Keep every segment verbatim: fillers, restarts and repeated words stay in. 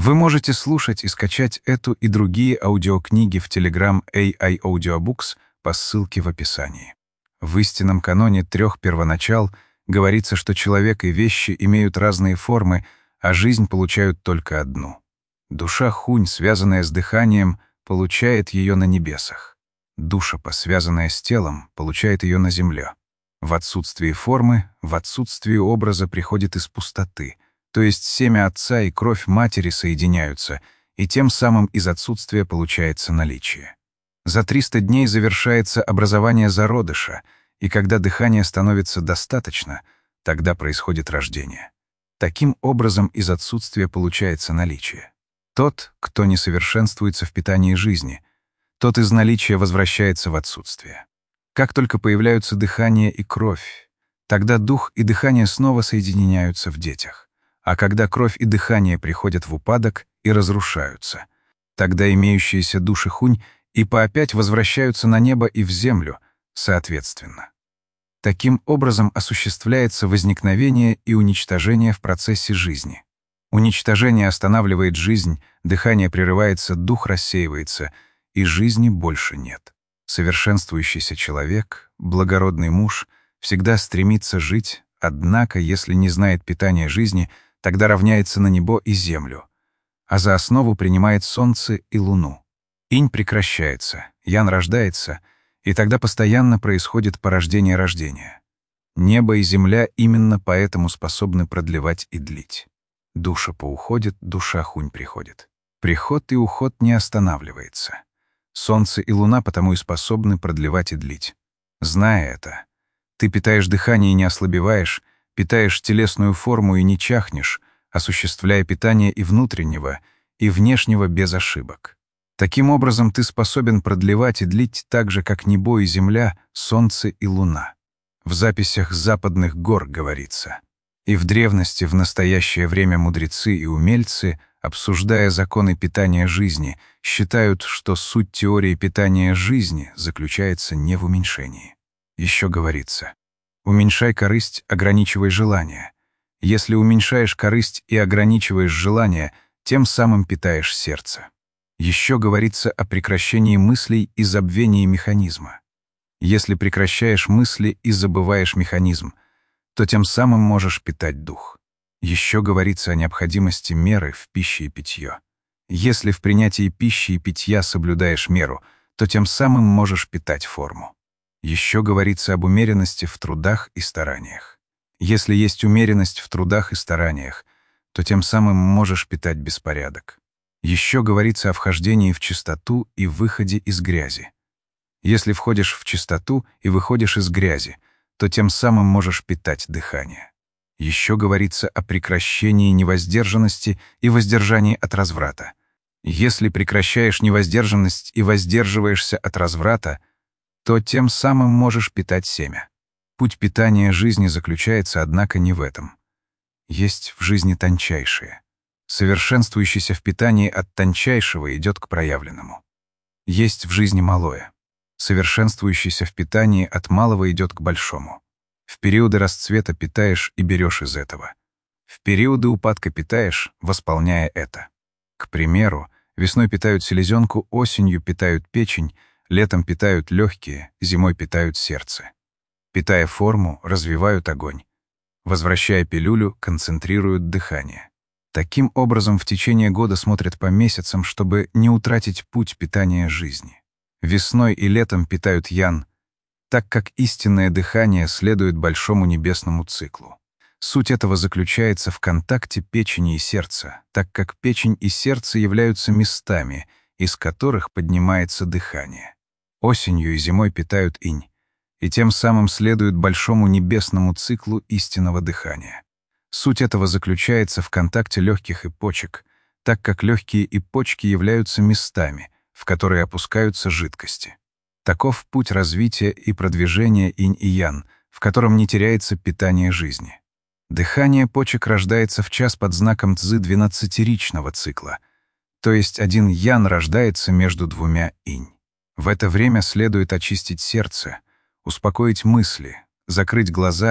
Вы можете слушать и скачать эту и другие аудиокниги в Telegram эй ай Audiobooks по ссылке в описании. В истинном каноне трех первоначал говорится, что человек и вещи имеют разные формы, а жизнь получают только одну. Душа хунь, связанная с дыханием, получает ее на небесах. Душапа, связанная с телом, получает ее на земле. В отсутствии формы, в отсутствии образа приходит из пустоты, то есть семя отца и кровь матери соединяются, и тем самым из отсутствия получается наличие. За триста дней завершается образование зародыша, и когда дыхание становится достаточно, тогда происходит рождение. Таким образом, из отсутствия получается наличие. Тот, кто не совершенствуется в питании жизни, тот из наличия возвращается в отсутствие. Как только появляются дыхание и кровь, тогда дух и дыхание снова соединяются в детях. А когда кровь и дыхание приходят в упадок и разрушаются, тогда имеющиеся души хунь и поопять возвращаются на небо и в землю, соответственно. Таким образом осуществляется возникновение и уничтожение в процессе жизни. Уничтожение останавливает жизнь, дыхание прерывается, дух рассеивается, и жизни больше нет. Совершенствующийся человек, благородный муж, всегда стремится жить, однако, если не знает питания жизни, тогда равняется на небо и землю, а за основу принимает солнце и луну. Инь прекращается, ян рождается, и тогда постоянно происходит порождение рождения. Небо и земля именно поэтому способны продлевать и длить. Душа поуходит, душа хунь приходит. Приход и уход не останавливается. Солнце и луна потому и способны продлевать и длить. Зная это, ты питаешь дыхание и не ослабеваешь, питаешь телесную форму и не чахнешь, осуществляя питание и внутреннего, и внешнего без ошибок. Таким образом, ты способен продлевать и длить так же, как небо и земля, солнце и луна. В записях западных гор говорится. И в древности, в настоящее время мудрецы и умельцы, обсуждая законы питания жизни, считают, что суть теории питания жизни заключается не в уменьшении. Еще говорится: уменьшай корысть, ограничивай желание. Если уменьшаешь корысть и ограничиваешь желание, тем самым питаешь сердце. Еще говорится о прекращении мыслей и забвении механизма. Если прекращаешь мысли и забываешь механизм, то тем самым можешь питать дух. Еще говорится о необходимости меры в пище и питье. Если в принятии пищи и питья соблюдаешь меру, то тем самым можешь питать форму. Еще говорится об умеренности в трудах и стараниях. Если есть умеренность в трудах и стараниях, то тем самым можешь питать беспорядок. Еще говорится о вхождении в чистоту и выходе из грязи. Если входишь в чистоту и выходишь из грязи, то тем самым можешь питать дыхание. Еще говорится о прекращении невоздержанности и воздержании от разврата. Если прекращаешь невоздержанность и воздерживаешься от разврата, то тем самым можешь питать семя. Путь питания жизни заключается, однако, не в этом. Есть в жизни тончайшее. Совершенствующийся в питании от тончайшего идет к проявленному. Есть в жизни малое. Совершенствующийся в питании от малого идет к большому. В периоды расцвета питаешь и берешь из этого. В периоды упадка питаешь, восполняя это. К примеру, весной питают селезенку, осенью питают печень, летом питают легкие, зимой питают сердце. Питая форму, развивают огонь. Возвращая пилюлю, концентрируют дыхание. Таким образом, в течение года смотрят по месяцам, чтобы не утратить путь питания жизни. Весной и летом питают ян, так как истинное дыхание следует большому небесному циклу. Суть этого заключается в контакте печени и сердца, так как печень и сердце являются местами, из которых поднимается дыхание. Осенью и зимой питают инь, и тем самым следуют большому небесному циклу истинного дыхания. Суть этого заключается в контакте легких и почек, так как легкие и почки являются местами, в которые опускаются жидкости. Таков путь развития и продвижения инь и ян, в котором не теряется питание жизни. Дыхание почек рождается в час под знаком цзы двенадцатиричного цикла, то есть один ян рождается между двумя инь. В это время следует очистить сердце, успокоить мысли, закрыть глаза,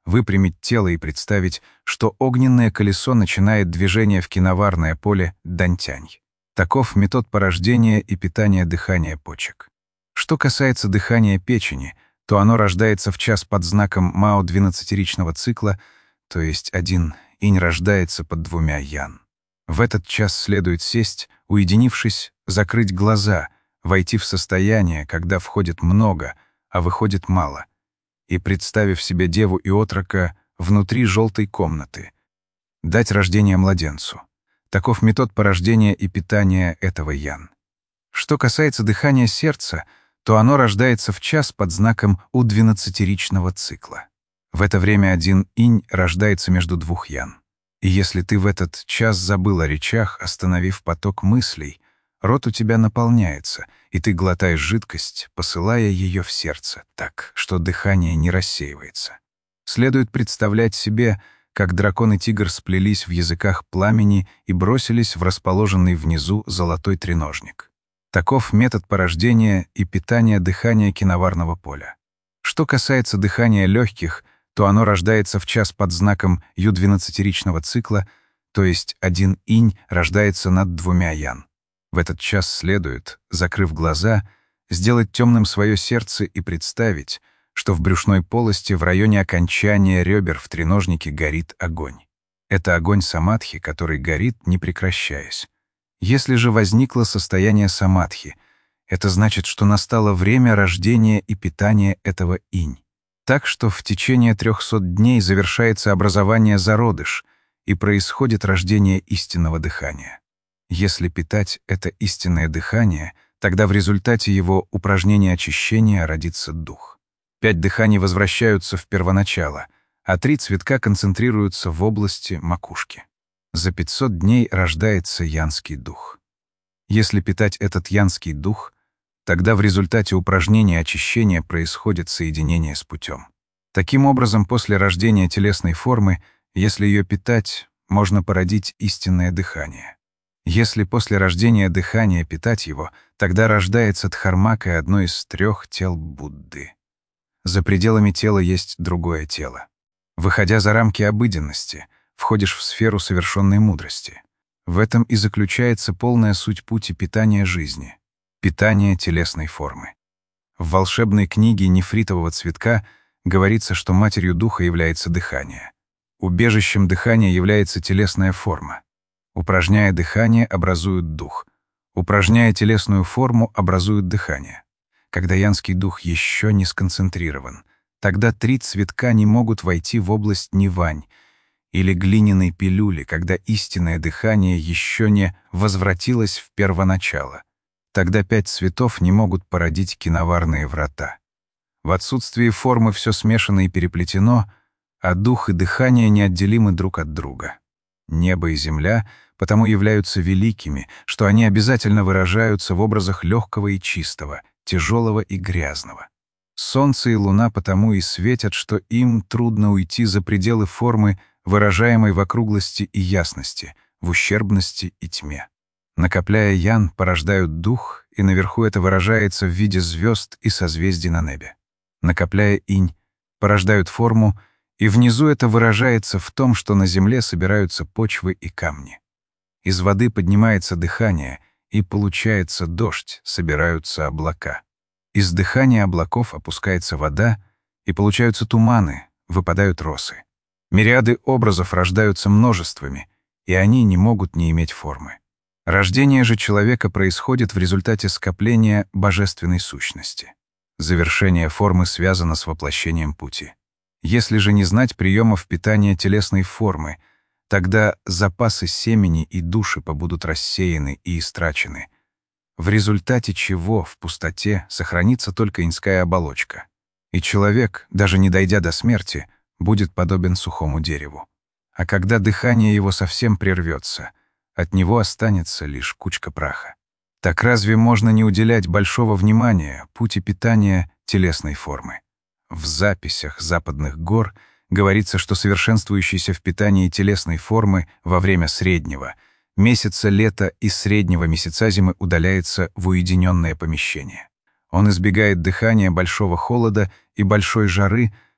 выпрямить тело и представить, что огненное колесо начинает движение в киноварное поле Дантянь. Таков метод порождения и питания дыхания почек. Что касается дыхания печени, то оно рождается в час под знаком Мао двенадцатиричного цикла, то есть один инь рождается под двумя ян. В этот час следует сесть, уединившись, закрыть глаза, войти в состояние, когда входит много, а выходит мало, и, представив себе деву и отрока внутри желтой комнаты, дать рождение младенцу. Таков метод порождения и питания этого ян. Что касается дыхания сердца, то оно рождается в час под знаком У двенадцатиричного цикла. В это время один инь рождается между двух ян. И если ты в этот час забыл о речах, остановив поток мыслей, рот у тебя наполняется, и ты глотаешь жидкость, посылая ее в сердце, так, что дыхание не рассеивается. Следует представлять себе, как дракон и тигр сплелись в языках пламени и бросились в расположенный внизу золотой треножник. Таков метод порождения и питания дыхания киноварного поля. Что касается дыхания легких, то оно рождается в час под знаком Ю двенадцатиричного цикла, то есть один инь рождается над двумя ян. В этот час следует, закрыв глаза, сделать темным свое сердце и представить, что в брюшной полости в районе окончания ребер в треножнике горит огонь. Это огонь самадхи, который горит, не прекращаясь. Если же возникло состояние самадхи, это значит, что настало время рождения и питания этого инь. Так что в течение трехсот дней завершается образование зародыш и происходит рождение истинного дыхания. Если питать это истинное дыхание, тогда в результате его упражнения очищения родится дух. Пять дыханий возвращаются в первоначало, а три цветка концентрируются в области макушки. За пятьсот дней рождается янский дух. Если питать этот янский дух, тогда в результате упражнения очищения происходит соединение с путем. Таким образом, после рождения телесной формы, если ее питать, можно породить истинное дыхание. Если после рождения дыхания питать его, тогда рождается дхармака, одно из трех тел Будды. За пределами тела есть другое тело. Выходя за рамки обыденности, входишь в сферу совершенной мудрости. В этом и заключается полная суть пути питания жизни. Питание телесной формы. В волшебной книге нефритового цветка говорится, что матерью духа является дыхание. Убежищем дыхания является телесная форма. Упражняя дыхание, образуют дух. Упражняя телесную форму, образуют дыхание. Когда янский дух еще не сконцентрирован, тогда три цветка не могут войти в область нивань или глиняной пилюли, когда истинное дыхание еще не возвратилось в первоначало. Тогда пять цветов не могут породить киноварные врата. В отсутствии формы все смешано и переплетено, а дух и дыхание неотделимы друг от друга. Небо и земля потому являются великими, что они обязательно выражаются в образах легкого и чистого, тяжелого и грязного. Солнце и луна потому и светят, что им трудно уйти за пределы формы, выражаемой в округлости и ясности, в ущербности и тьме. Накопляя ян, порождают дух, и наверху это выражается в виде звезд и созвездий на небе. Накопляя инь, порождают форму, и внизу это выражается в том, что на земле собираются почвы и камни. Из воды поднимается дыхание, и получается дождь, собираются облака. Из дыхания облаков опускается вода, и получаются туманы, выпадают росы. Мириады образов рождаются множествами, и они не могут не иметь формы. Рождение же человека происходит в результате скопления божественной сущности. Завершение формы связано с воплощением пути. Если же не знать приемов питания телесной формы, тогда запасы семени и души побудут рассеяны и истрачены, в результате чего в пустоте сохранится только инская оболочка, и человек, даже не дойдя до смерти, будет подобен сухому дереву. А когда дыхание его совсем прервется, от него останется лишь кучка праха. Так разве можно не уделять большого внимания пути питания телесной формы? В записях западных гор говорится, что совершенствующийся в питании телесной формы во время среднего месяца лета из среднего месяца зимы удаляется в уединенное помещение. Он избегает дыхания большого холода и большой жары,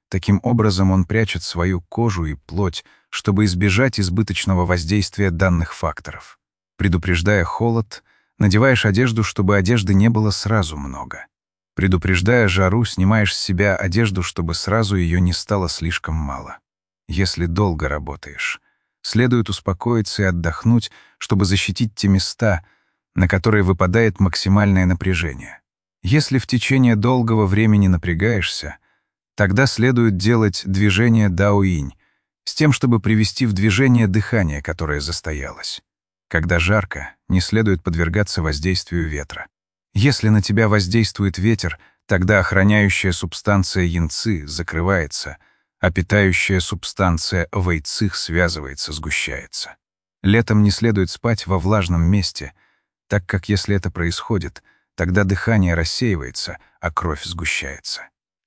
Таким образом, он прячет свою кожу и плоть, чтобы избежать избыточного воздействия данных факторов. Предупреждая холод, надеваешь одежду, чтобы одежды не было сразу много. Предупреждая жару, снимаешь с себя одежду, чтобы сразу ее не стало слишком мало. Если долго работаешь, следует успокоиться и отдохнуть, чтобы защитить те места, на которые выпадает максимальное напряжение. Если в течение долгого времени напрягаешься, тогда следует делать движение дао-инь, с тем, чтобы привести в движение дыхание, которое застоялось. Когда жарко, не следует подвергаться воздействию ветра. Если на тебя воздействует ветер, тогда охраняющая субстанция янци закрывается, а питающая субстанция вэйцих связывается, сгущается. Летом не следует спать во влажном месте, так как если это происходит, тогда дыхание рассеивается, а кровь сгущается.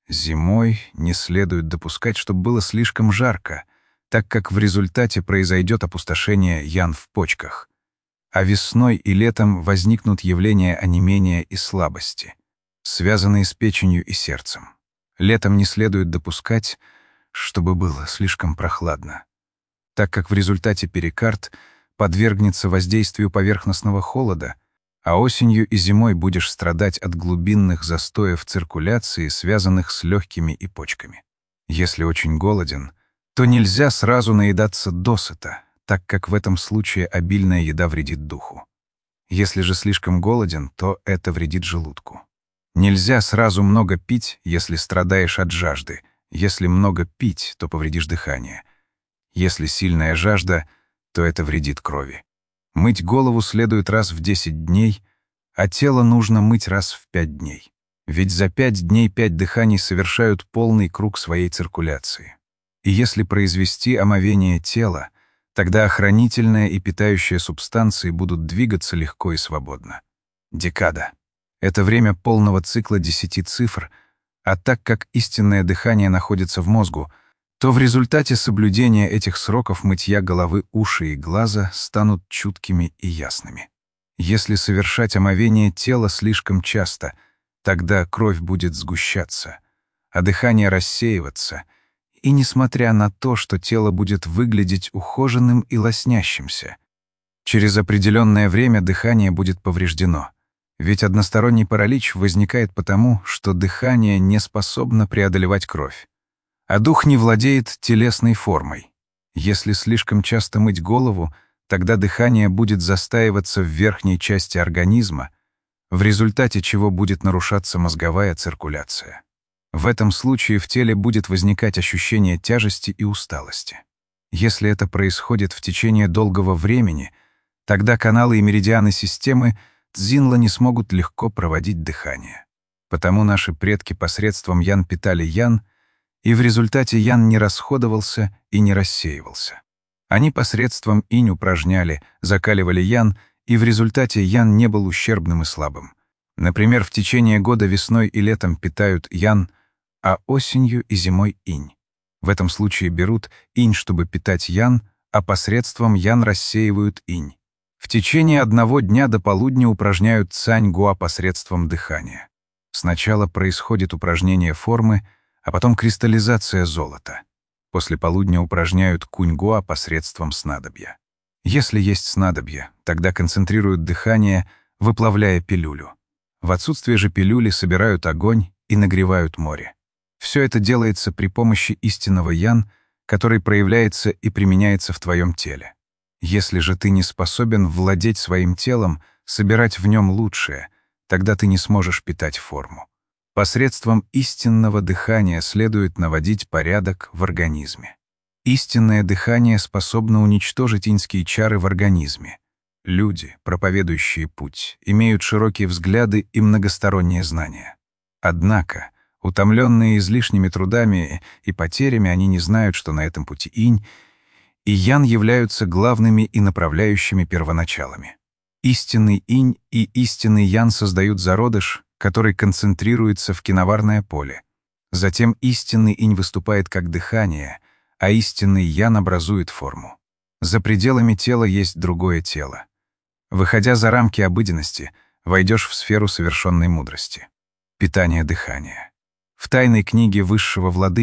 Зимой не следует допускать, чтобы было слишком жарко, так как в результате произойдет опустошение ян в почках. А весной и летом возникнут явления онемения и слабости, связанные с печенью и сердцем. Летом не следует допускать, чтобы было слишком прохладно, так как в результате перикард подвергнется воздействию поверхностного холода, а осенью и зимой будешь страдать от глубинных застоев циркуляции, связанных с легкими и почками. Если очень голоден, то нельзя сразу наедаться досыта, так как в этом случае обильная еда вредит духу. Если же слишком голоден, то это вредит желудку. Нельзя сразу много пить, если страдаешь от жажды. Если много пить, то повредишь дыхание. Если сильная жажда, то это вредит крови. Мыть голову следует раз в десять дней, а тело нужно мыть раз в пять дней. Ведь за пять дней пять дыханий совершают полный круг своей циркуляции. И если произвести омовение тела, тогда охранительная и питающая субстанции будут двигаться легко и свободно. Декада — это время полного цикла десяти цифр, а так как истинное дыхание находится в мозгу, то в результате соблюдения этих сроков мытья головы, уши и глаза станут чуткими и ясными. Если совершать омовение тела слишком часто, тогда кровь будет сгущаться, а дыхание рассеиваться, и несмотря на то, что тело будет выглядеть ухоженным и лоснящимся, через определенное время дыхание будет повреждено. Ведь односторонний паралич возникает потому, что дыхание не способно преодолевать кровь, а дух не владеет телесной формой. Если слишком часто мыть голову, тогда дыхание будет застаиваться в верхней части организма, в результате чего будет нарушаться мозговая циркуляция. В этом случае в теле будет возникать ощущение тяжести и усталости. Если это происходит в течение долгого времени, тогда каналы и меридианы системы Цзинла не смогут легко проводить дыхание. Потому наши предки посредством ян питали ян, и в результате ян не расходовался и не рассеивался. Они посредством инь упражняли, закаливали ян, и в результате ян не был ущербным и слабым. Например, в течение года весной и летом питают ян, а осенью и зимой инь. В этом случае берут инь, чтобы питать ян, а посредством ян рассеивают инь. В течение одного дня до полудня упражняют цань-гуа посредством дыхания. Сначала происходит упражнение формы, а потом кристаллизация золота. После полудня упражняют кунь-гуа посредством снадобья. Если есть снадобье, тогда концентрируют дыхание, выплавляя пилюлю. В отсутствие же пилюли собирают огонь и нагревают море. Все это делается при помощи истинного ян, который проявляется и применяется в твоем теле. Если же ты не способен владеть своим телом, собирать в нем лучшее, тогда ты не сможешь питать форму. Посредством истинного дыхания следует наводить порядок в организме. Истинное дыхание способно уничтожить иньские чары в организме. Люди, проповедующие путь, имеют широкие взгляды и многосторонние знания. Однако, утомленные излишними трудами и потерями, они не знают, что на этом пути инь и ян являются главными и направляющими первоначалами. Истинный инь и истинный ян создают зародыш, который концентрируется в киноварное поле. Затем истинный инь выступает как дыхание, а истинный ян образует форму. За пределами тела есть другое тело. Выходя за рамки обыденности, войдешь в сферу совершенной мудрости. Питание дыхания. В тайной книге высшего владыки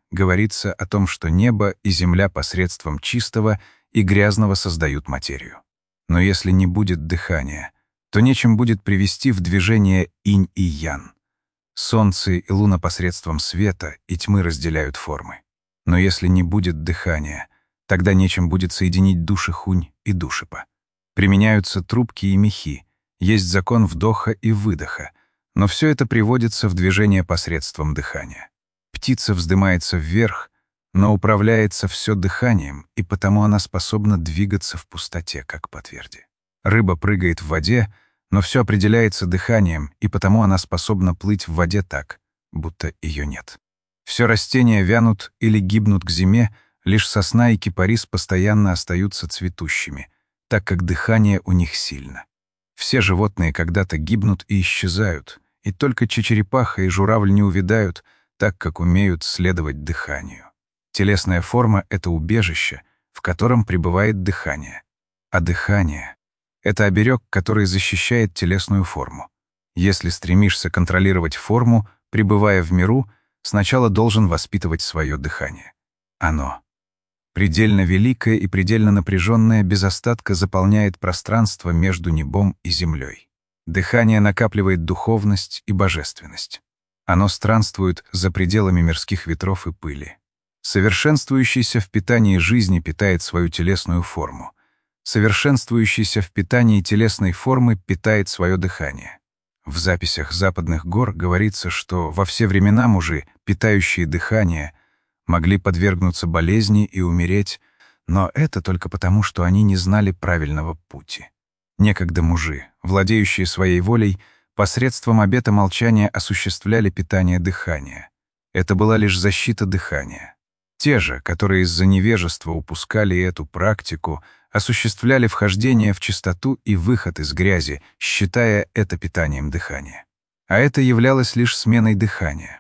говорится о том, что небо и земля посредством чистого и грязного создают материю. Но если не будет дыхания, то нечем будет привести в движение инь и ян. Солнце и луна посредством света и тьмы разделяют формы. Но если не будет дыхания, тогда нечем будет соединить души хунь и душипа. Применяются трубки и мехи, есть закон вдоха и выдоха, но все это приводится в движение посредством дыхания. Птица вздымается вверх, но управляется все дыханием, и потому она способна двигаться в пустоте, как по тверди. Рыба прыгает в воде, но все определяется дыханием, и потому она способна плыть в воде так, будто ее нет. Все растения вянут или гибнут к зиме, лишь сосна и кипарис постоянно остаются цветущими, так как дыхание у них сильно. Все животные когда-то гибнут и исчезают, и только чечерепаха и журавль не увядают, так как умеют следовать дыханию. Телесная форма — это убежище, в котором пребывает дыхание. А дыхание — это оберег, который защищает телесную форму. Если стремишься контролировать форму, пребывая в миру, сначала должен воспитывать свое дыхание. Оно предельно великое и предельно напряженное без остатка заполняет пространство между небом и землей. Дыхание накапливает духовность и божественность. Оно странствует за пределами мирских ветров и пыли. Совершенствующийся в питании жизни питает свою телесную форму. Совершенствующийся в питании телесной формы питает свое дыхание. В записях западных гор говорится, что во все времена мужи, питающие дыхание, могли подвергнуться болезни и умереть, но это только потому, что они не знали правильного пути. Некогда мужи, владеющие своей волей, посредством обета молчания осуществляли питание дыхания. Это была лишь защита дыхания. Те же, которые из-за невежества упускали эту практику, осуществляли вхождение в чистоту и выход из грязи, считая это питанием дыхания. А это являлось лишь сменой дыхания.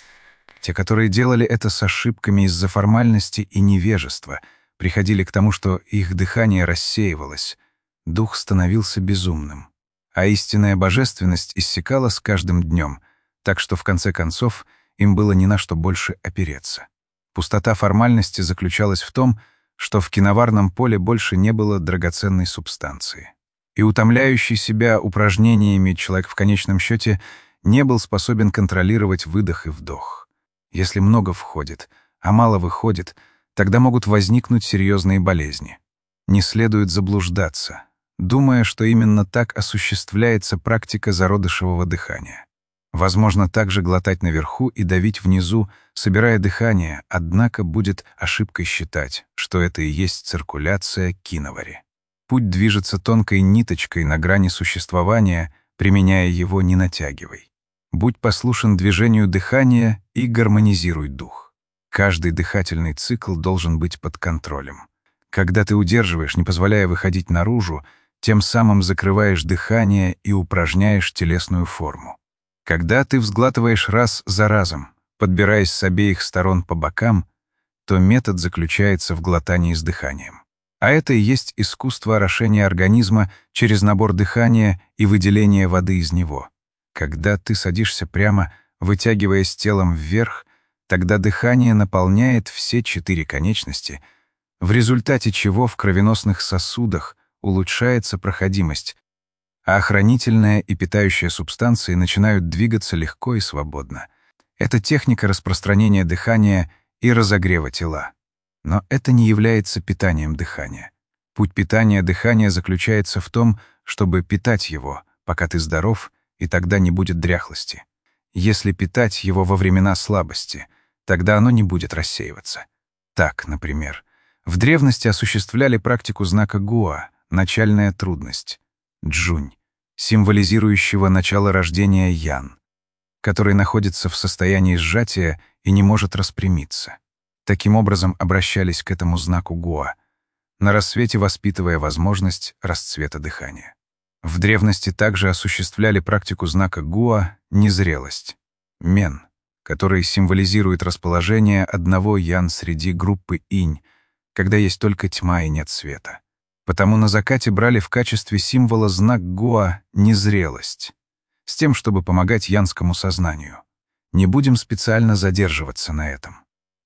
Те, которые делали это с ошибками из-за формальности и невежества, приходили к тому, что их дыхание рассеивалось, дух становился безумным, а истинная божественность иссякала с каждым днем, так что в конце концов им было ни на что больше опереться. Пустота формальности заключалась в том, что в киноварном поле больше не было драгоценной субстанции. И утомляющий себя упражнениями человек в конечном счете не был способен контролировать выдох и вдох. Если много входит, а мало выходит, тогда могут возникнуть серьезные болезни. Не следует заблуждаться, думая, что именно так осуществляется практика зародышевого дыхания. Возможно также глотать наверху и давить внизу, собирая дыхание, однако будет ошибкой считать, что это и есть циркуляция киновари. Путь движется тонкой ниточкой на грани существования, применяя его не натягивай. Будь послушен движению дыхания и гармонизируй дух. Каждый дыхательный цикл должен быть под контролем. Когда ты удерживаешь, не позволяя выходить наружу, тем самым закрываешь дыхание и упражняешь телесную форму. Когда ты взглатываешь раз за разом, подбираясь с обеих сторон по бокам, то метод заключается в глотании с дыханием. А это и есть искусство орошения организма через набор дыхания и выделение воды из него. Когда ты садишься прямо, вытягиваясь телом вверх, тогда дыхание наполняет все четыре конечности, в результате чего в кровеносных сосудах улучшается проходимость, а хранительная и питающая субстанции начинают двигаться легко и свободно. Это техника распространения дыхания и разогрева тела. Но это не является питанием дыхания. Путь питания дыхания заключается в том, чтобы питать его, пока ты здоров, и тогда не будет дряхлости. Если питать его во времена слабости, тогда оно не будет рассеиваться. Так, например, в древности осуществляли практику знака Гуа, начальная трудность, Джунь, символизирующего начало рождения Ян, который находится в состоянии сжатия и не может распрямиться. Таким образом обращались к этому знаку Гуа, на рассвете воспитывая возможность расцвета дыхания. В древности также осуществляли практику знака Гуа незрелость, Мен, который символизирует расположение одного Ян среди группы Инь, когда есть только тьма и нет света. Потому на закате брали в качестве символа знак Гуа незрелость, с тем, чтобы помогать янскому сознанию. Не будем специально задерживаться на этом.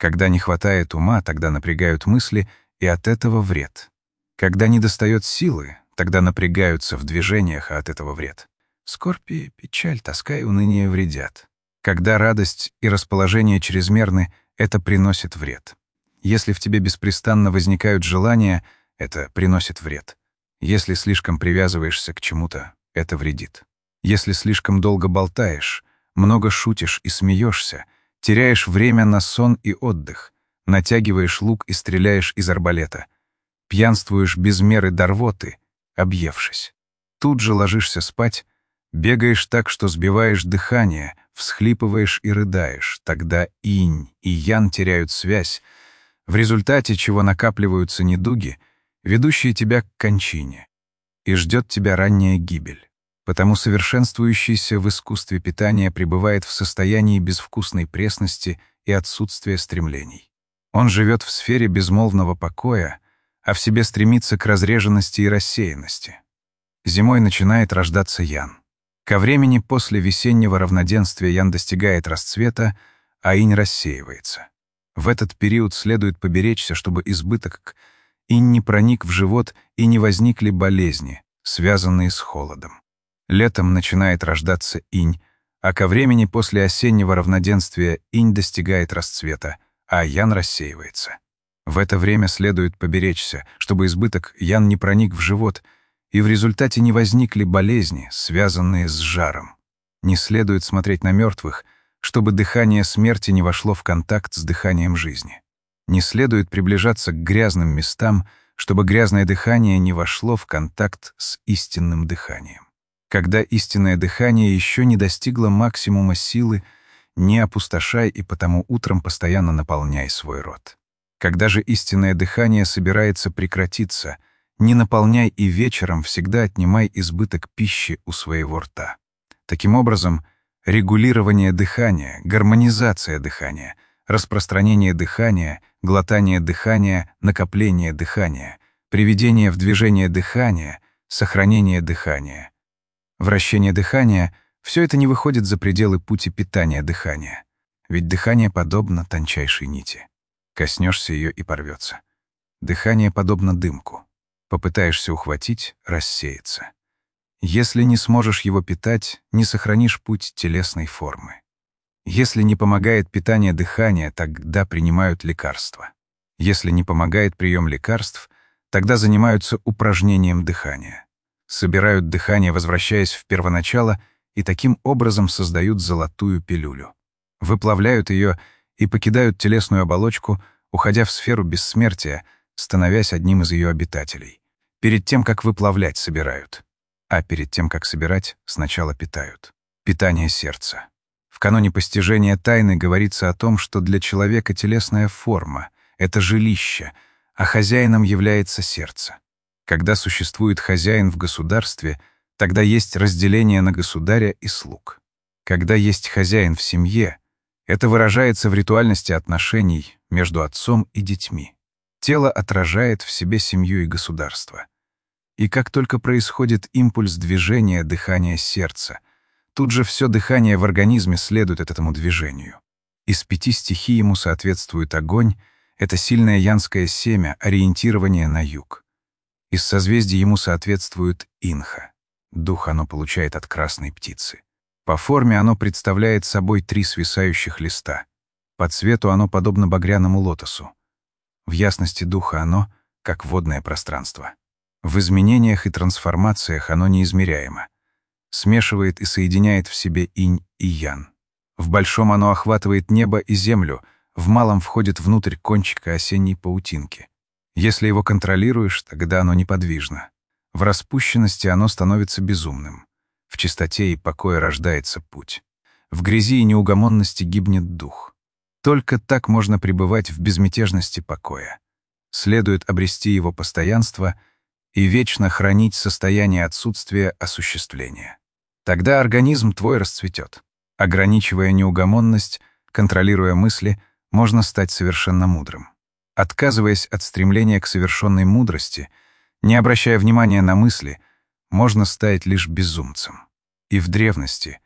Когда не хватает ума, тогда напрягают мысли, и от этого вред. Когда недостает силы, тогда напрягаются в движениях, а от этого вред. Скорбь и печаль, тоска и уныние вредят. Когда радость и расположение чрезмерны, это приносит вред. Если в тебе беспрестанно возникают желания, это приносит вред. Если слишком привязываешься к чему-то, это вредит. Если слишком долго болтаешь, много шутишь и смеешься, теряешь время на сон и отдых, натягиваешь лук и стреляешь из арбалета, пьянствуешь без меры до рвоты, объевшись. Тут же ложишься спать, бегаешь так, что сбиваешь дыхание, всхлипываешь и рыдаешь, тогда инь и ян теряют связь, в результате чего накапливаются недуги, ведущие тебя к кончине, и ждет тебя ранняя гибель. Потому совершенствующийся в искусстве питания пребывает в состоянии безвкусной пресности и отсутствия стремлений. Он живет в сфере безмолвного покоя, а в себе стремится к разреженности и рассеянности. Зимой начинает рождаться ян. Ко времени после весеннего равноденствия ян достигает расцвета, а инь рассеивается. В этот период следует поберечься, чтобы избыток инь не проник в живот и не возникли болезни, связанные с холодом. Летом начинает рождаться инь, а ко времени после осеннего равноденствия инь достигает расцвета, а ян рассеивается. В это время следует поберечься, чтобы избыток ян не проник в живот, и в результате не возникли болезни, связанные с жаром. Не следует смотреть на мертвых, чтобы дыхание смерти не вошло в контакт с дыханием жизни. Не следует приближаться к грязным местам, чтобы грязное дыхание не вошло в контакт с истинным дыханием. Когда истинное дыхание еще не достигло максимума силы, не опустошай и потому утром постоянно наполняй свой рот. Когда же истинное дыхание собирается прекратиться, не наполняй и вечером всегда отнимай избыток пищи у своего рта. Таким образом, регулирование дыхания, гармонизация дыхания, распространение дыхания, глотание дыхания, накопление дыхания, приведение в движение дыхания, сохранение дыхания, вращение дыхания — все это не выходит за пределы пути питания дыхания. Ведь дыхание подобно тончайшей нити. Коснешься ее и порвется. Дыхание подобно дымку. Попытаешься ухватить — рассеется. Если не сможешь его питать, не сохранишь путь телесной формы. Если не помогает питание дыхания, тогда принимают лекарства. Если не помогает прием лекарств, тогда занимаются упражнением дыхания. Собирают дыхание, возвращаясь в первоначало, и таким образом создают золотую пилюлю. Выплавляют ее и покидают телесную оболочку, уходя в сферу бессмертия, становясь одним из ее обитателей. Перед тем, как выплавлять, собирают. А перед тем, как собирать, сначала питают. Питание сердца. В каноне постижения тайны говорится о том, что для человека телесная форма — это жилище, а хозяином является сердце. Когда существует хозяин в государстве, тогда есть разделение на государя и слуг. Когда есть хозяин в семье, это выражается в ритуальности отношений между отцом и детьми. Тело отражает в себе семью и государство. И как только происходит импульс движения дыхания сердца, тут же все дыхание в организме следует этому движению. Из пяти стихий ему соответствует огонь — это сильное янское семя, ориентирование на юг. Из созвездий ему соответствует инха. Дух оно получает от красной птицы. По форме оно представляет собой три свисающих листа. По цвету оно подобно багряному лотосу. В ясности духа оно — как водное пространство. В изменениях и трансформациях оно неизмеряемо. Смешивает и соединяет в себе инь и ян. В большом оно охватывает небо и землю, в малом входит внутрь кончика осенней паутинки. Если его контролируешь, тогда оно неподвижно. В распущенности оно становится безумным. В чистоте и покое рождается путь. В грязи и неугомонности гибнет дух. Только так можно пребывать в безмятежности покоя. Следует обрести его постоянство и вечно хранить состояние отсутствия осуществления. Тогда организм твой расцветет. Ограничивая неугомонность, контролируя мысли, можно стать совершенно мудрым. Отказываясь от стремления к совершенной мудрости, не обращая внимания на мысли, можно стать лишь безумцем. И в древности,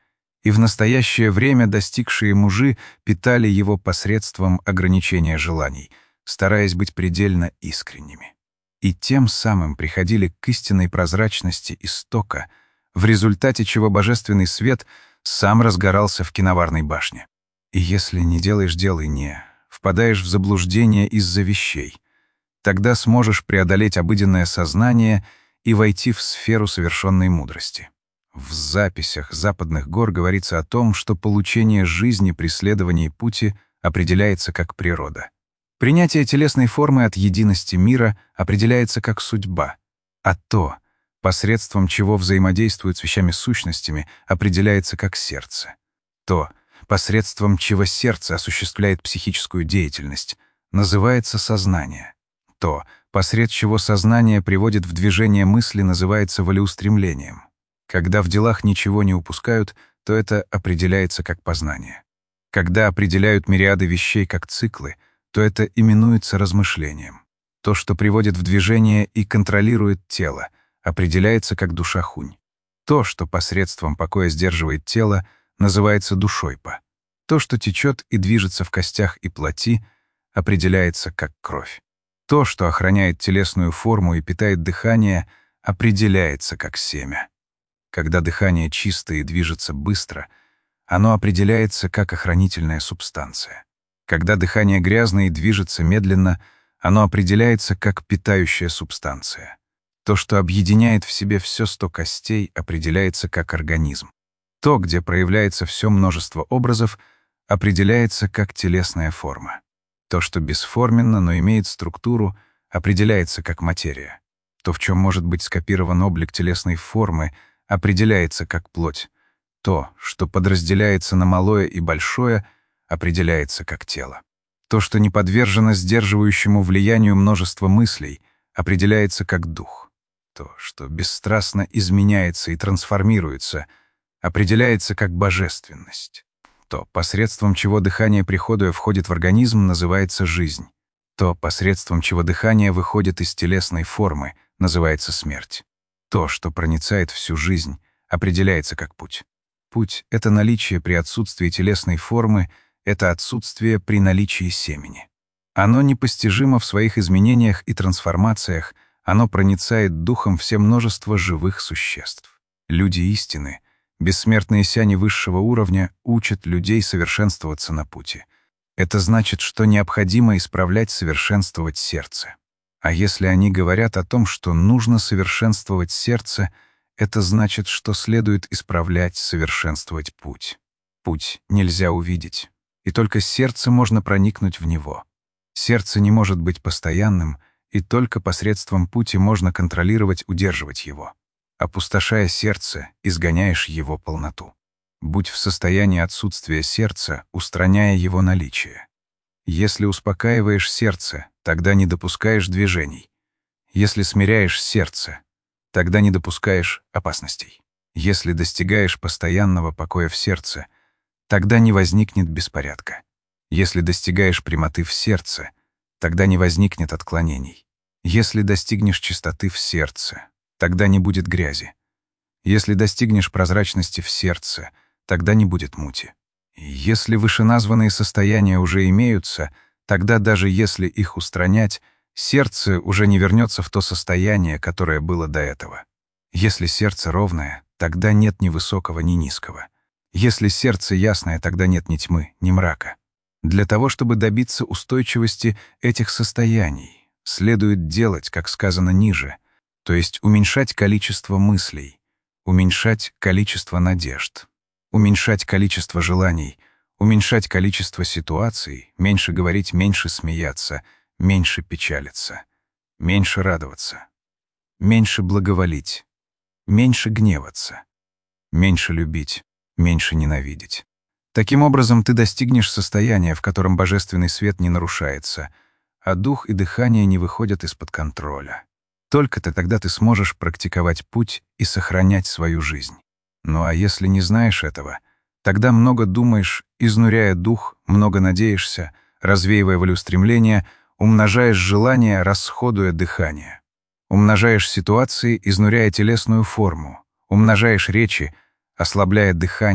и в настоящее время достигшие мужи питали его посредством ограничения желаний, стараясь быть предельно искренними. И тем самым приходили к истинной прозрачности истока, в результате чего божественный свет сам разгорался в киноварной башне. И если не делаешь дел и не впадаешь в заблуждение из-за вещей, тогда сможешь преодолеть обыденное сознание и войти в сферу совершенной мудрости. В записях западных гор говорится о том, что получение жизни при следовании пути определяется как природа. Принятие телесной формы от единости мира определяется как судьба, а то, посредством чего взаимодействуют с вещами-сущностями, определяется как сердце. То, посредством чего сердце осуществляет психическую деятельность, называется сознание. То, посред чего сознание приводит в движение мысли, называется волеустремлением. Когда в делах ничего не упускают, то это определяется как познание. Когда определяют мириады вещей как циклы, то это именуется размышлением. То, что приводит в движение и контролирует тело, определяется как душа-хунь. То, что посредством покоя сдерживает тело, называется душой-па. То, что течет и движется в костях и плоти, определяется как кровь. То, что охраняет телесную форму и питает дыхание, определяется как семя. Когда дыхание чистое и движется быстро, оно определяется как охранительная субстанция. Когда дыхание грязное и движется медленно, оно определяется как питающая субстанция. То, что объединяет в себе все сто костей, определяется как организм. То, где проявляется все множество образов, определяется как телесная форма. То, что бесформенно, но имеет структуру, определяется как материя. То, в чем может быть скопирован облик телесной формы, определяется как плоть. То, что подразделяется на малое и большое, определяется как тело. То, что не подвержено сдерживающему влиянию множества мыслей, определяется как дух. То, что бесстрастно изменяется и трансформируется, определяется как божественность. То, посредством чего дыхание приходуя входит в организм, называется жизнь. То, посредством чего дыхание выходит из телесной формы, называется смерть. То, что проницает всю жизнь, определяется как путь. Путь — это наличие при отсутствии телесной формы, это отсутствие при наличии семени. Оно непостижимо в своих изменениях и трансформациях, оно проницает духом все множество живых существ. Люди истины, бессмертные сяни высшего уровня, учат людей совершенствоваться на пути. Это значит, что необходимо исправлять, совершенствовать сердце. А если они говорят о том, что нужно совершенствовать сердце, это значит, что следует исправлять, совершенствовать путь. Путь нельзя увидеть, и только сердце можно проникнуть в него. Сердце не может быть постоянным, и только посредством пути можно контролировать, удерживать его. Опустошая сердце, изгоняешь его полноту. Будь в состоянии отсутствия сердца, устраняя его наличие. Если успокаиваешь сердце, тогда не допускаешь движений. Если смиряешь сердце, тогда не допускаешь опасностей. Если достигаешь постоянного покоя в сердце, тогда не возникнет беспорядка. Если достигаешь прямоты в сердце, тогда не возникнет отклонений. Если достигнешь чистоты в сердце, тогда не будет грязи. Если достигнешь прозрачности в сердце, тогда не будет мути. И если вышеназванные состояния уже имеются, тогда даже если их устранять, сердце уже не вернется в то состояние, которое было до этого. Если сердце ровное, тогда нет ни высокого, ни низкого. Если сердце ясное, тогда нет ни тьмы, ни мрака. Для того, чтобы добиться устойчивости этих состояний, следует делать, как сказано ниже, то есть уменьшать количество мыслей, уменьшать количество надежд, уменьшать количество желаний, уменьшать количество ситуаций, меньше говорить, меньше смеяться, меньше печалиться, меньше радоваться, меньше благоволить, меньше гневаться, меньше любить, меньше ненавидеть. Таким образом, ты достигнешь состояния, в котором божественный свет не нарушается, а дух и дыхание не выходят из-под контроля. Только-то тогда ты сможешь практиковать путь и сохранять свою жизнь. Ну а если не знаешь этого, тогда много думаешь, изнуряя дух, много надеешься, развеивая волеустремление, умножаешь желания, расходуя дыхание. Умножаешь ситуации, изнуряя телесную форму, умножаешь речи, ослабляя дыхание,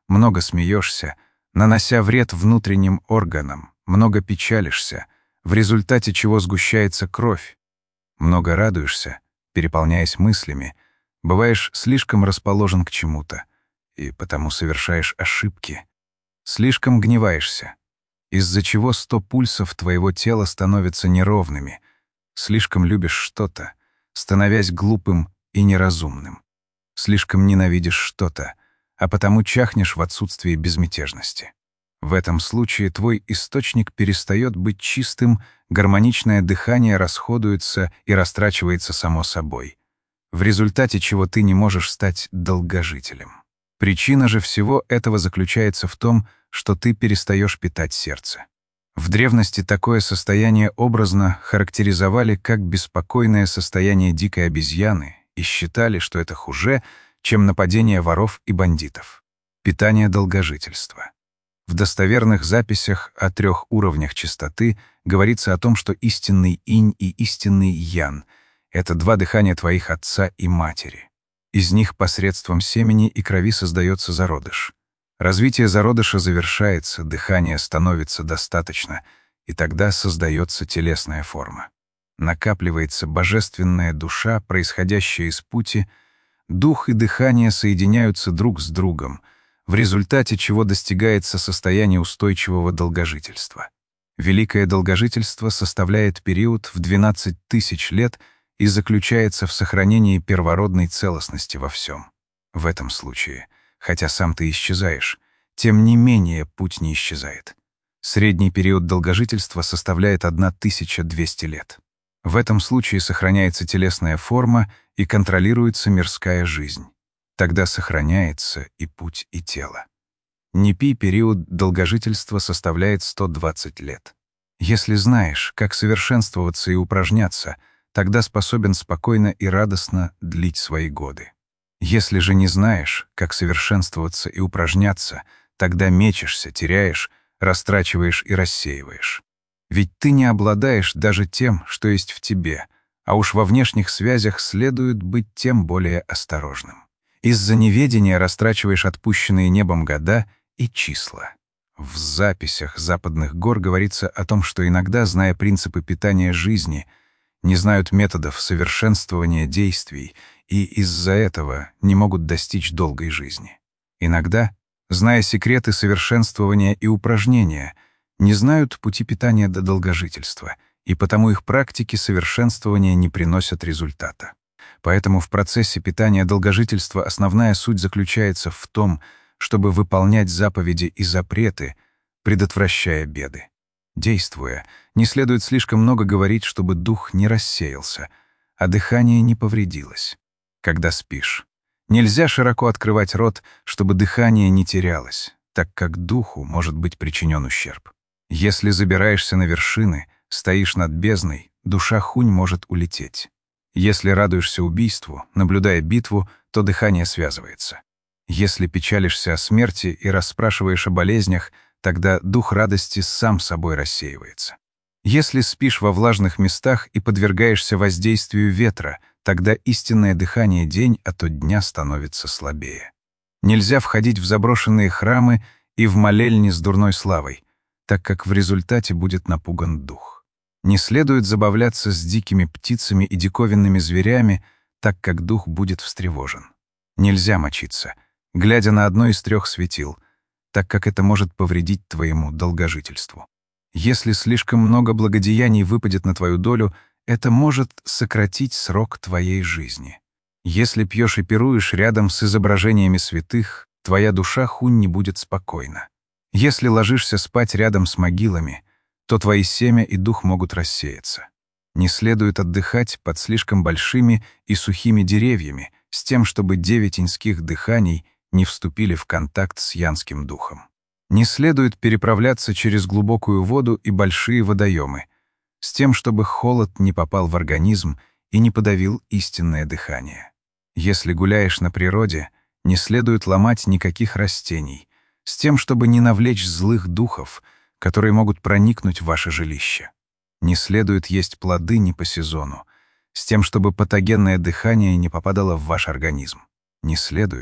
много смеешься, нанося вред внутренним органам, много печалишься, в результате чего сгущается кровь, много радуешься, переполняясь мыслями, бываешь слишком расположен к чему-то, и потому совершаешь ошибки, слишком гневаешься, из-за чего сто пульсов твоего тела становятся неровными, слишком любишь что-то, становясь глупым и неразумным, слишком ненавидишь что-то, а потому чахнешь в отсутствии безмятежности. В этом случае твой источник перестает быть чистым, гармоничное дыхание расходуется и растрачивается само собой, в результате чего ты не можешь стать долгожителем. Причина же всего этого заключается в том, что ты перестаешь питать сердце. В древности такое состояние образно характеризовали как беспокойное состояние дикой обезьяны и считали, что это хуже, чем нападение воров и бандитов. Питание долгожительства. В достоверных записях о трех уровнях чистоты говорится о том, что истинный инь и истинный ян — это два дыхания твоих отца и матери. Из них посредством семени и крови создается зародыш. Развитие зародыша завершается, дыхания становится достаточно, и тогда создается телесная форма. Накапливается божественная душа, происходящая из пути, дух и дыхание соединяются друг с другом, в результате чего достигается состояние устойчивого долгожительства. Великое долгожительство составляет период в двенадцать тысяч лет и заключается в сохранении первородной целостности во всем. В этом случае, хотя сам ты исчезаешь, тем не менее путь не исчезает. Средний период долгожительства составляет тысяча двести лет. В этом случае сохраняется телесная форма и контролируется мирская жизнь. Тогда сохраняется и путь, и тело. Непи период долгожительства составляет сто двадцать лет. Если знаешь, как совершенствоваться и упражняться, тогда способен спокойно и радостно длить свои годы. Если же не знаешь, как совершенствоваться и упражняться, тогда мечешься, теряешь, растрачиваешь и рассеиваешь. Ведь ты не обладаешь даже тем, что есть в тебе, а уж во внешних связях следует быть тем более осторожным. Из-за неведения растрачиваешь отпущенные небом года и числа. В записях западных гор говорится о том, что иногда, зная принципы питания жизни, не знают методов совершенствования действий и из-за этого не могут достичь долгой жизни. Иногда, зная секреты совершенствования и упражнения, не знают пути питания до долгожительства, и потому их практики совершенствования не приносят результата. Поэтому в процессе питания долгожительства основная суть заключается в том, чтобы выполнять заповеди и запреты, предотвращая беды. Действуя, не следует слишком много говорить, чтобы дух не рассеялся, а дыхание не повредилось. Когда спишь, нельзя широко открывать рот, чтобы дыхание не терялось, так как духу может быть причинен ущерб. Если забираешься на вершины, стоишь над бездной, душа хунь может улететь. Если радуешься убийству, наблюдая битву, то дыхание связывается. Если печалишься о смерти и расспрашиваешь о болезнях, тогда дух радости сам собой рассеивается. Если спишь во влажных местах и подвергаешься воздействию ветра, тогда истинное дыхание день ото дня становится слабее. Нельзя входить в заброшенные храмы и в молельни с дурной славой, так как в результате будет напуган дух. Не следует забавляться с дикими птицами и диковинными зверями, так как дух будет встревожен. Нельзя мочиться, глядя на одно из трех светил, так как это может повредить твоему долгожительству. Если слишком много благодеяний выпадет на твою долю, это может сократить срок твоей жизни. Если пьешь и пируешь рядом с изображениями святых, твоя душа хунь не будет спокойна. Если ложишься спать рядом с могилами, то твои семя и дух могут рассеяться. Не следует отдыхать под слишком большими и сухими деревьями, с тем, чтобы девять иньских дыханий не вступили в контакт с янским духом. Не следует переправляться через глубокую воду и большие водоемы, с тем, чтобы холод не попал в организм и не подавил истинное дыхание. Если гуляешь на природе, не следует ломать никаких растений, с тем, чтобы не навлечь злых духов, которые могут проникнуть в ваше жилище. Не следует есть плоды не по сезону, с тем, чтобы патогенное дыхание не попадало в ваш организм. Не следует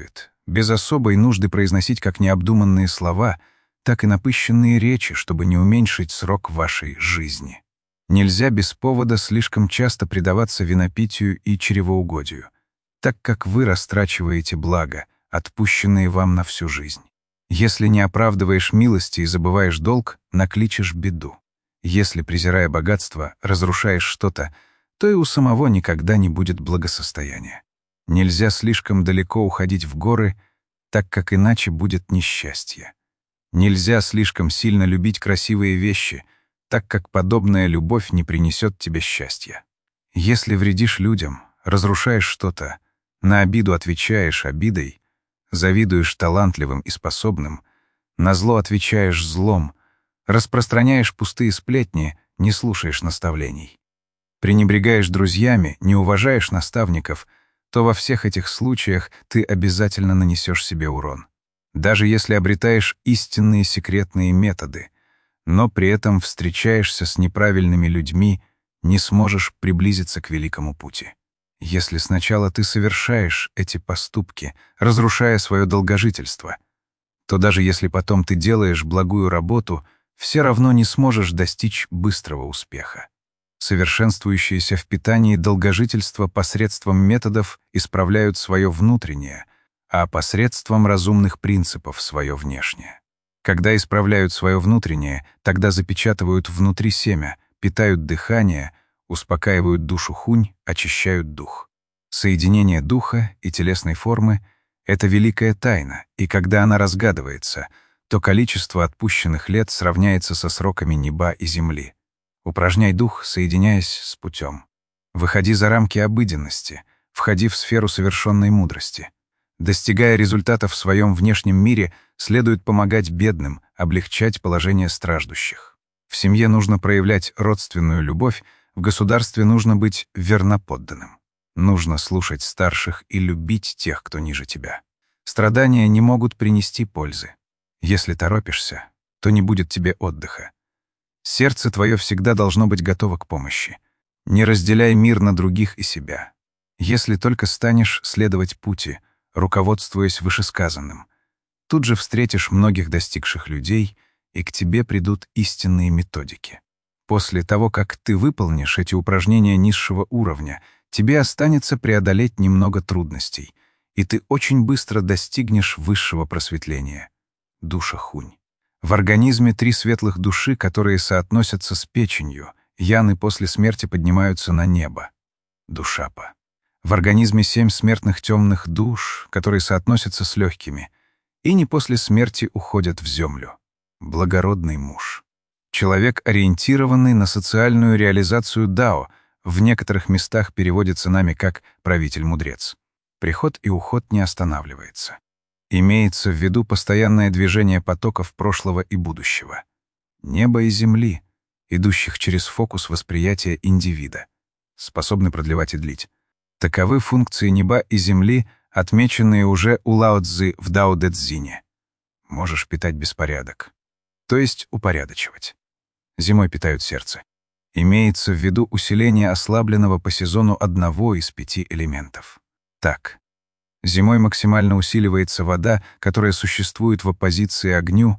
без особой нужды произносить как необдуманные слова, так и напыщенные речи, чтобы не уменьшить срок вашей жизни. Нельзя без повода слишком часто предаваться винопитию и чревоугодию, так как вы растрачиваете благо, отпущенные вам на всю жизнь. Если не оправдываешь милости и забываешь долг, накличешь беду. Если, презирая богатство, разрушаешь что-то, то и у самого никогда не будет благосостояния. Нельзя слишком далеко уходить в горы, так как иначе будет несчастье. Нельзя слишком сильно любить красивые вещи, так как подобная любовь не принесет тебе счастья. Если вредишь людям, разрушаешь что-то, на обиду отвечаешь обидой, завидуешь талантливым и способным, на зло отвечаешь злом, распространяешь пустые сплетни, не слушаешь наставлений. Пренебрегаешь друзьями, не уважаешь наставников, то во всех этих случаях ты обязательно нанесешь себе урон. Даже если обретаешь истинные секретные методы, но при этом встречаешься с неправильными людьми, не сможешь приблизиться к великому пути. Если сначала ты совершаешь эти поступки, разрушая свое долгожительство, то даже если потом ты делаешь благую работу, все равно не сможешь достичь быстрого успеха. Совершенствующиеся в питании долгожительство посредством методов исправляют свое внутреннее, а посредством разумных принципов свое внешнее. Когда исправляют свое внутреннее, тогда запечатывают внутри семя, питают дыхание, успокаивают душу хунь, очищают дух. Соединение духа и телесной формы — это великая тайна, и когда она разгадывается, то количество отпущенных лет сравняется со сроками неба и земли. Упражняй дух, соединяясь с путем. Выходи за рамки обыденности, входи в сферу совершенной мудрости. Достигая результатов в своем внешнем мире, следует помогать бедным, облегчать положение страждущих. В семье нужно проявлять родственную любовь, в государстве нужно быть верноподданным. Нужно слушать старших и любить тех, кто ниже тебя. Страдания не могут принести пользы. Если торопишься, то не будет тебе отдыха. Сердце твое всегда должно быть готово к помощи. Не разделяй мир на других и себя. Если только станешь следовать пути, руководствуясь вышесказанным, тут же встретишь многих достигших людей, и к тебе придут истинные методики. После того, как ты выполнишь эти упражнения низшего уровня, тебе останется преодолеть немного трудностей, и ты очень быстро достигнешь высшего просветления — душа хунь. В организме три светлых души, которые соотносятся с печенью, яны после смерти поднимаются на небо — душапа. В организме семь смертных темных душ, которые соотносятся с легкими, и не после смерти уходят в землю — благородный муж. Человек, ориентированный на социальную реализацию дао, в некоторых местах переводится нами как «правитель-мудрец». Приход и уход не останавливается. Имеется в виду постоянное движение потоков прошлого и будущего. Неба и земли, идущих через фокус восприятия индивида, способны продлевать и длить. Таковы функции неба и земли, отмеченные уже у Лао Цзы в Дао Дэ Цзине. Можешь питать беспорядок, то есть упорядочивать. Зимой питают сердце. Имеется в виду усиление ослабленного по сезону одного из пяти элементов. Так, зимой максимально усиливается вода, которая существует в оппозиции огню,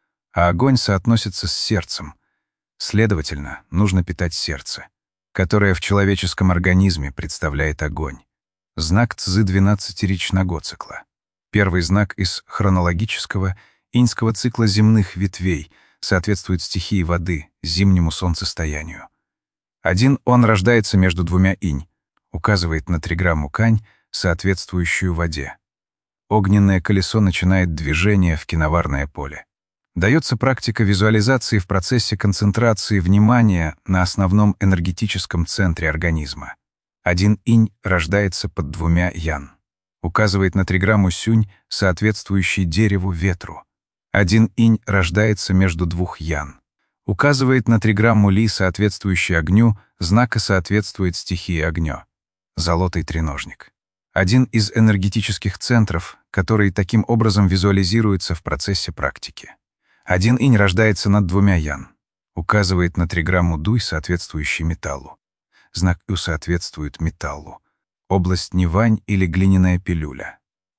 а огонь соотносится с сердцем. Следовательно, нужно питать сердце, которое в человеческом организме представляет огонь. Знак Цзы двенадцати речного цикла. Первый знак из хронологического иньского цикла земных ветвей соответствует стихии воды, зимнему солнцестоянию. Один он рождается между двумя инь, указывает на триграмму кань, соответствующую воде. Огненное колесо начинает движение в киноварное поле. Дается практика визуализации в процессе концентрации внимания на основном энергетическом центре организма. Один инь рождается под двумя ян. Указывает на триграмму сюнь, соответствующей дереву ветру. Один инь рождается между двух ян. Указывает на триграмму ли, соответствующей огню, знака соответствует стихии огня. Золотый треножник. Один из энергетических центров, который таким образом визуализируется в процессе практики. Один инь рождается над двумя ян. Указывает на триграмму дуй, соответствующей металлу. Знак ю соответствует металлу. Область невань или глиняная пилюля.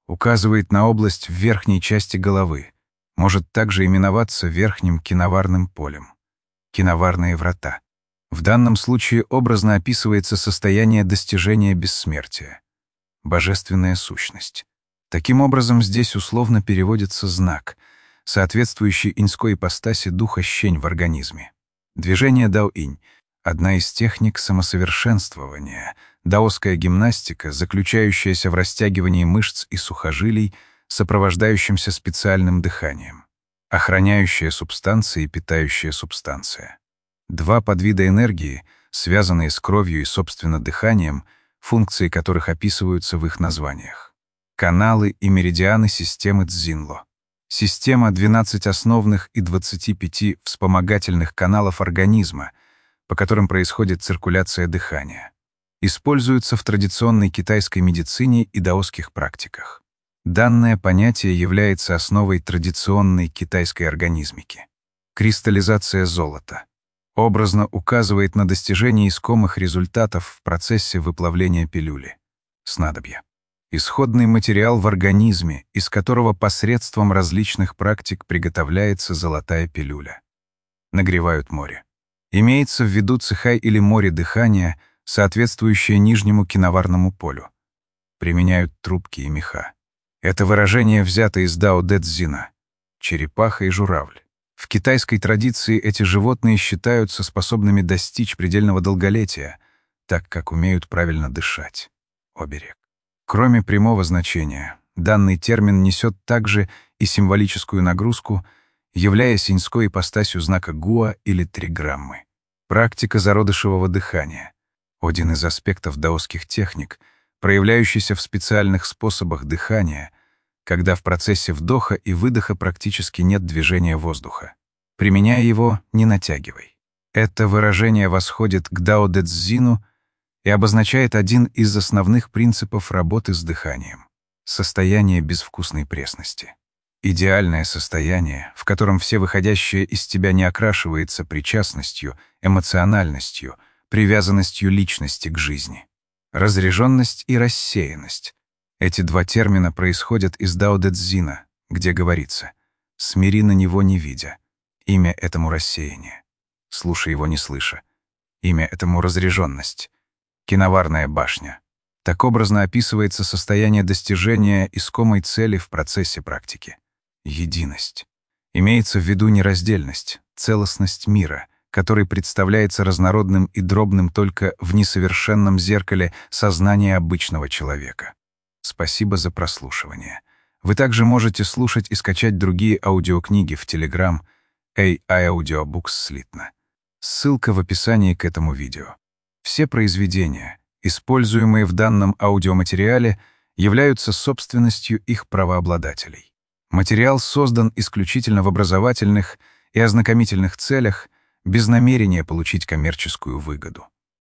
указывает на область в верхней части головы, может также именоваться верхним киноварным полем. Киноварные врата. В данном случае образно описывается состояние достижения бессмертия. Божественная сущность. Таким образом, здесь условно переводится знак, соответствующий иньской ипостаси духа щень в организме. Движение дао-инь — одна из техник самосовершенствования, даосская гимнастика, заключающаяся в растягивании мышц и сухожилий, сопровождающимся специальным дыханием. Охраняющая субстанция и питающая субстанция. Два подвида энергии, связанные с кровью и, собственно, дыханием, функции которых описываются в их названиях. Каналы и меридианы системы Цзинло. Система двенадцати основных и двадцати пяти вспомогательных каналов организма, по которым происходит циркуляция дыхания. Используется в традиционной китайской медицине и даосских практиках. Данное понятие является основой традиционной китайской организмики. Кристаллизация золота. Образно указывает на достижение искомых результатов в процессе выплавления пилюли. Снадобья. Исходный материал в организме, из которого посредством различных практик приготовляется золотая пилюля. Нагревают море. Имеется в виду цихай или море дыхания, соответствующее нижнему киноварному полю. Применяют трубки и меха. Это выражение взято из Дао Дэ Цзина. Черепаха и журавль. В китайской традиции эти животные считаются способными достичь предельного долголетия, так как умеют правильно дышать. Оберег. Кроме прямого значения, данный термин несет также и символическую нагрузку, являясь иньской ипостасью знака гуа или триграммы. Практика зародышевого дыхания. Один из аспектов даосских техник, проявляющийся в специальных способах дыхания, когда в процессе вдоха и выдоха практически нет движения воздуха. Применяя его, не натягивай. Это выражение восходит к Дао Дэ Цзину и обозначает один из основных принципов работы с дыханием — состояние безвкусной пресности. Идеальное состояние, в котором все выходящее из тебя не окрашивается причастностью, эмоциональностью, привязанностью личности к жизни. Разряженность и рассеянность. Эти два термина происходят из Дао Дэ Цзина, где говорится «смири на него не видя». Имя этому рассеяние. Слушай его не слыша. Имя этому разряженность. Киноварная башня. Так образно описывается состояние достижения искомой цели в процессе практики. Единость. Имеется в виду нераздельность, целостность мира, который представляется разнородным и дробным только в несовершенном зеркале сознания обычного человека. Спасибо за прослушивание. Вы также можете слушать и скачать другие аудиокниги в Telegram эй ай Audiobooks слитно. Ссылка в описании к этому видео. Все произведения, используемые в данном аудиоматериале, являются собственностью их правообладателей. Материал создан исключительно в образовательных и ознакомительных целях, без намерения получить коммерческую выгоду.